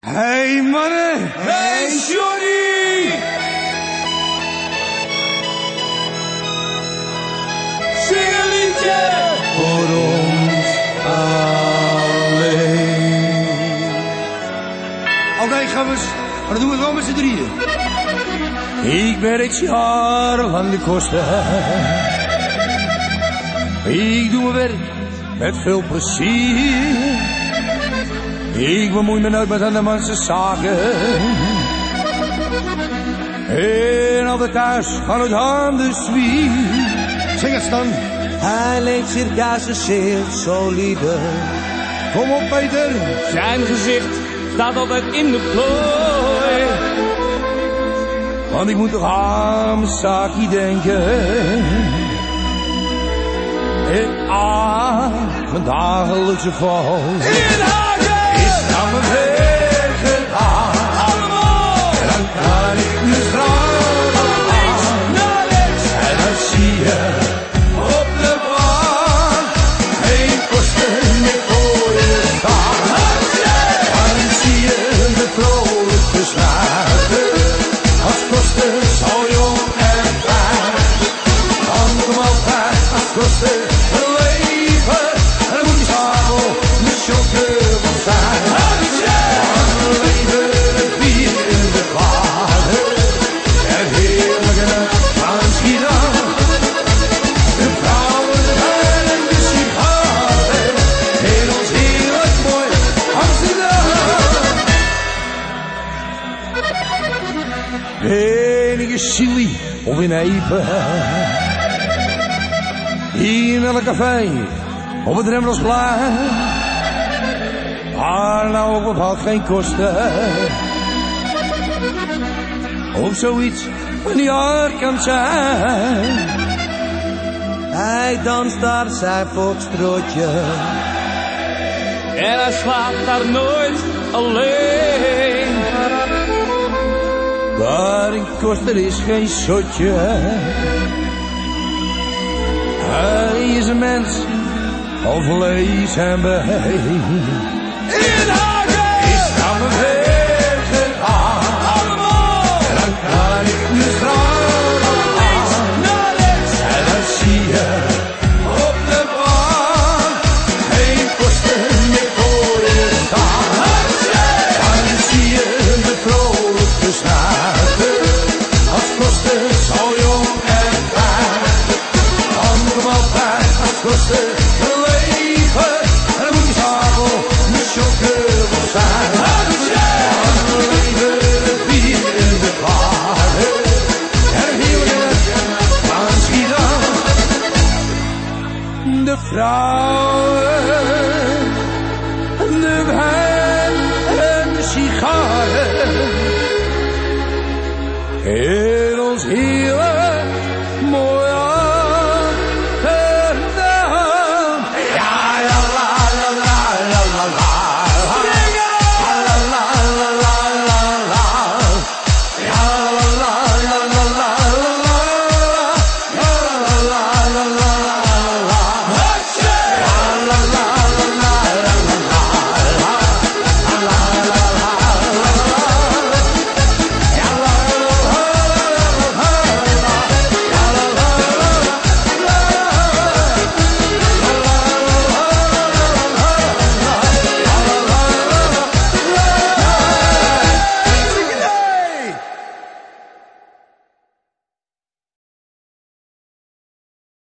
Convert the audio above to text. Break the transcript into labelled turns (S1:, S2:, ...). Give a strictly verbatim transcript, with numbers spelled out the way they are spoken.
S1: Hey mannen!
S2: Hey Johnny! Zing een liedje!
S1: Voor ons alleen. Oké, gaan we eens. Maar dan doen we het wel met z'n drieën.
S2: Ik werk jarenlang de kosten. Ik doe mijn werk met veel plezier. Ik bemoei me nooit met andermans zaken. En altijd thuis aan het handen zwier.
S1: Zeg eens dan.
S3: Hij leek circa's zeer solide.
S1: Kom op Peter.
S2: Zijn gezicht staat altijd in de plooi. Want ik moet toch aan mijn zaakje denken. En aan mijn dagelijkse val. In Hagen! Is aan mijn werk gedaan. Allemaal! En dan kan ik nu stralen aan. Naar links! En dan zie je op de baan geen kosten meer voor je staan. Dan zie je me vrolijk besluiten. Als kosten zo jong en fijn. Dan kom altijd als kosten een leven. En dan moet je s'avonds de chauffeur zijn. Dan leven het bier in de water. Het heerlijke van Schiedam. De vrouwen, de wijn en de sigaren. In ons heerlijk mooi Amsterdam. Enige Chili of in Epen. In elk café op het Rembrandtsplein. Maar nou ook bepaald geen kosten. Of zoiets een jaar kan zijn.
S3: Hij danst daar zijn foxtrotje.
S2: En hij slaapt daar nooit alleen. Daar in koster is geen zotje. Hij is een mens van vlees en been. In Hagen is aan mijn werk gedaan. Allemaal! En dan kan ik nu stralen aan. Naar links! En dan zie je op de baan geen kosten meer voor je staan. Dan zie je me vrolijk besluiten. Als kosten zo jong en fijn. Dan kom altijd als kosten een leven. En dan moet je s'avonds de chauffeur wel zijn. Dan leven het bier in de water. En heerlijk van Schiedam. De vrouwen, de wijn en de sigaren. In ons heerlijk